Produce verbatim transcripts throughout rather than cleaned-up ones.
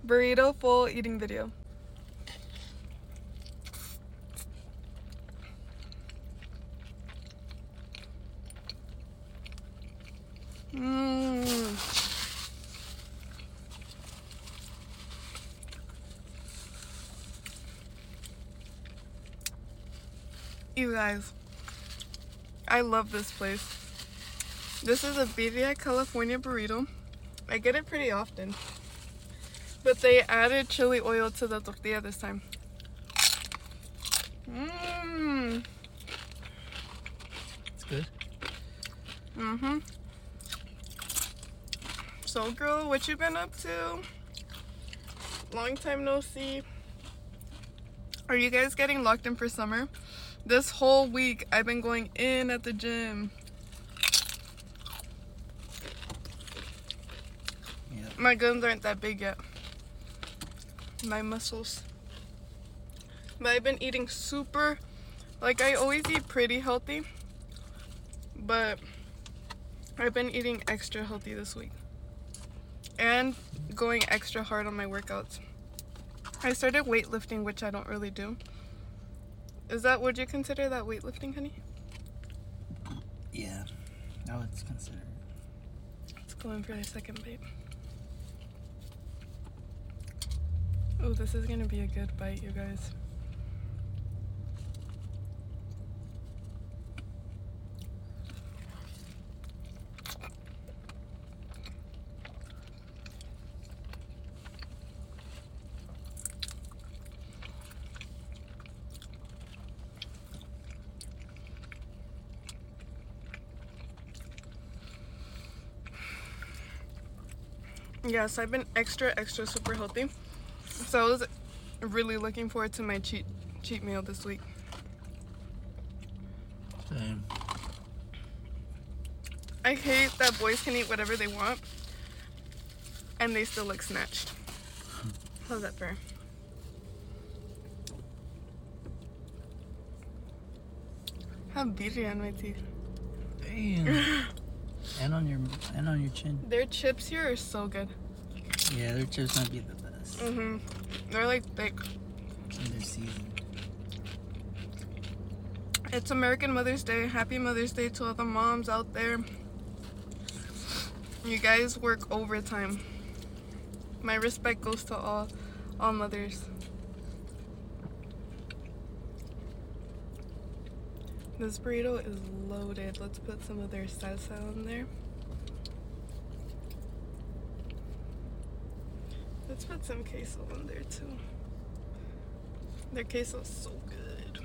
Burrito full eating video. Mmm. You guys, I love this place. This is a Birria California burrito. I get it pretty often, but they added chili oil to the tortilla this time. Mmm. It's good. Mm-hmm. So girl, what you been up to? Long time no see. Are you guys getting locked in for summer? This whole week I've been going in at the gym. Yep. My guns aren't that big yet. My muscles. But I've been eating super, like I always eat pretty healthy, but I've been eating extra healthy this week. And going extra hard on my workouts. I started weightlifting, which I don't really do. Is that, would you consider that weightlifting, honey? Yeah, I would consider it. Let's go in for a second, babe. Oh, this is gonna be a good bite, you guys. Yes, I've been extra, extra super healthy. So I was really looking forward to my cheat cheat meal this week. Same. I hate that boys can eat whatever they want and they still look snatched. How's that fair? I have birria on my teeth. Damn. And on your and on your chin. Their chips here are so good. Yeah, their chips might be the best. Mm-hmm. They're like thick. And they're seasoned. It's American Mother's Day. Happy Mother's Day to all the moms out there. You guys work overtime. My respect goes to all all mothers. This burrito is loaded. Let's put some of their salsa on there. Let's put some queso on there too. Their queso is so good.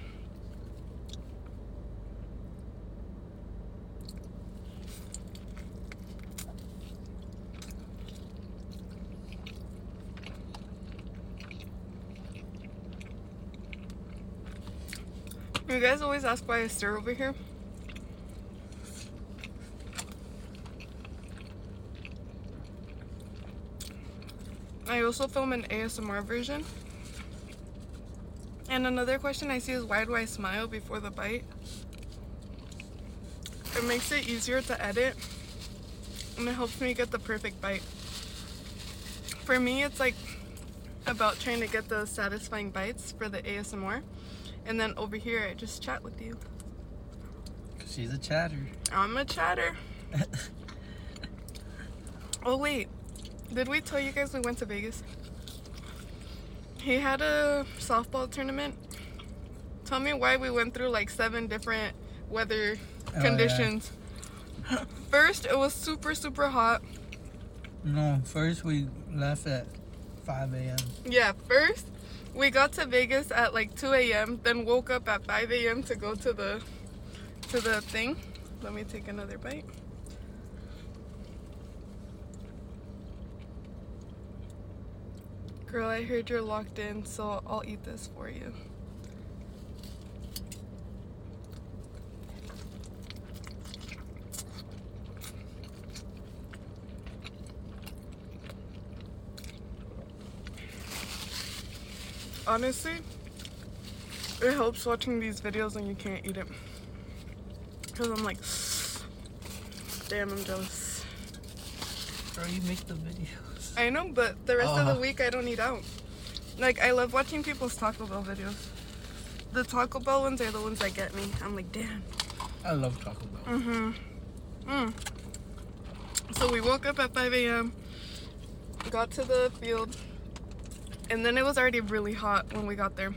You guys always ask why I stir over here. I also film an A S M R version. And another question I see is, why do I smile before the bite? It makes it easier to edit and it helps me get the perfect bite. For me, it's like about trying to get the satisfying bites for the A S M R. And then over here, I just chat with you. Cause she's a chatter. I'm a chatter. Oh wait, did we tell you guys we went to Vegas? He had a softball tournament. Tell me why we went through like seven different weather Oh, conditions. yeah. First, it was super, super hot. No, first we left at five A M Yeah, first we got to Vegas at like two A M Then woke up at five A M to go to the to the thing. Let me take another bite. Girl, I heard you're locked in, so I'll eat this for you. Honestly, it helps watching these videos when you can't eat it. Because I'm like, damn, I'm jealous. Bro, you make the videos. I know, but the rest uh, of the week I don't eat out. Like, I love watching people's Taco Bell videos. The Taco Bell ones are the ones that get me. I'm like, damn. I love Taco Bell. Mm-hmm. Mm. So we woke up at five a.m., got to the field, and then it was already really hot when we got there.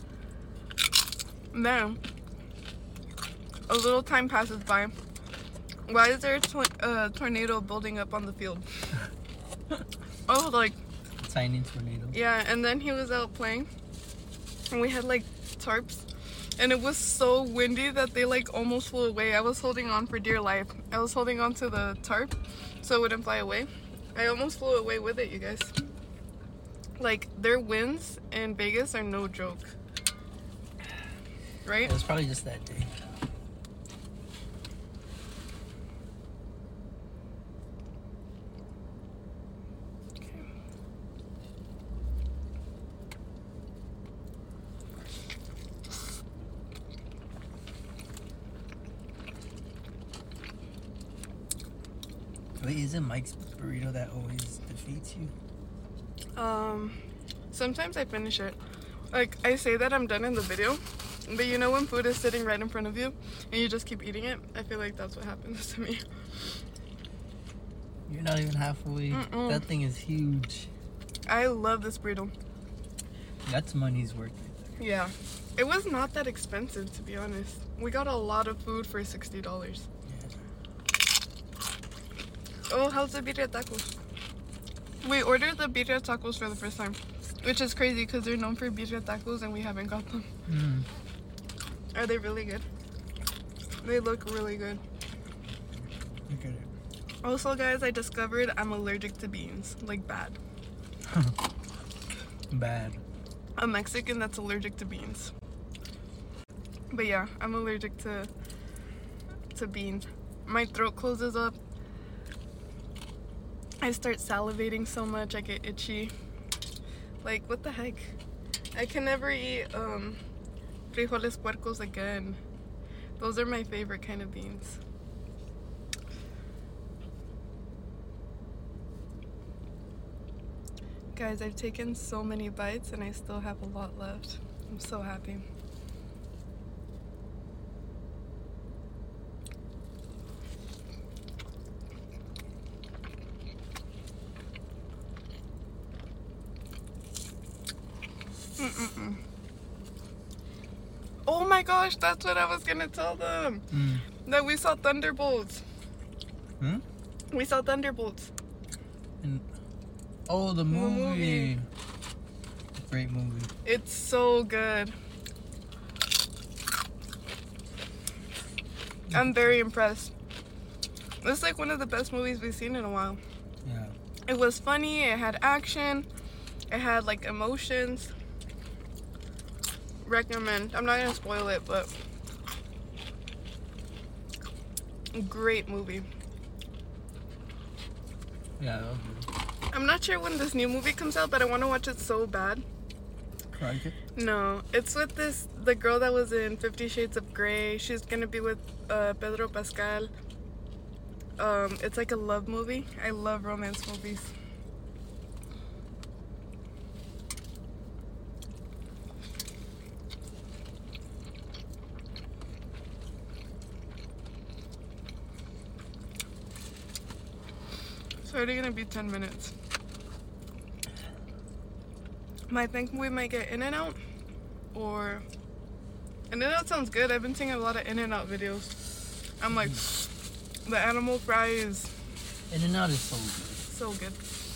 And then, a little time passes by. Why is there a to- uh, tornado building up on the field? Oh, like... Tiny tornado. Yeah, and then he was out playing, and we had, like, tarps. And it was so windy that they like almost flew away. I was holding on for dear life. I was holding on to the tarp so it wouldn't fly away. I almost flew away with it, you guys. Like, their winds in Vegas are no joke. Right? It was probably just that day. Wait, is it Mike's burrito that always defeats you? Um, sometimes I finish it. Like, I say that I'm done in the video, but you know when food is sitting right in front of you and you just keep eating it? I feel like that's what happens to me. You're not even halfway. Mm-mm. That thing is huge. I love this burrito. That's money's worth right there. Yeah. It was not that expensive, to be honest. We got a lot of food for sixty dollars. Oh, how's the birria tacos? We ordered the birria tacos for the first time, which is crazy because they're known for birria tacos and we haven't got them. Mm. Are they really good? They look really good. Look at it. Also, guys, I discovered I'm allergic to beans. Like, bad. Bad. A Mexican that's allergic to beans. But yeah, I'm allergic to to beans. My throat closes up. I start salivating so much, I get itchy. Like, what the heck? I can never eat um, frijoles puercos again. Those are my favorite kind of beans. Guys, I've taken so many bites and I still have a lot left. I'm so happy. Mm-mm-mm. Oh my gosh, that's what I was gonna tell them. Mm. That we saw Thunderbolts. Hmm? We saw Thunderbolts. And, oh, the movie. movie. Great movie. It's so good. I'm very impressed. It's like one of the best movies we've seen in a while. Yeah. It was funny, it had action, it had like emotions. Recommend. I'm not gonna spoil it, but great movie. Yeah, that was good. I'm not sure when this new movie comes out, but I want to watch it so bad. Karate? No, it's with this the girl that was in Fifty Shades of Grey. She's gonna be with uh, Pedro Pascal. Um, it's like a love movie. I love romance movies. It's already gonna be ten minutes. I think we might get In-N-Out or In-N-Out sounds good. I've been seeing a lot of In-N-Out videos. I'm like, the animal fries. In-N-Out is so good. So good.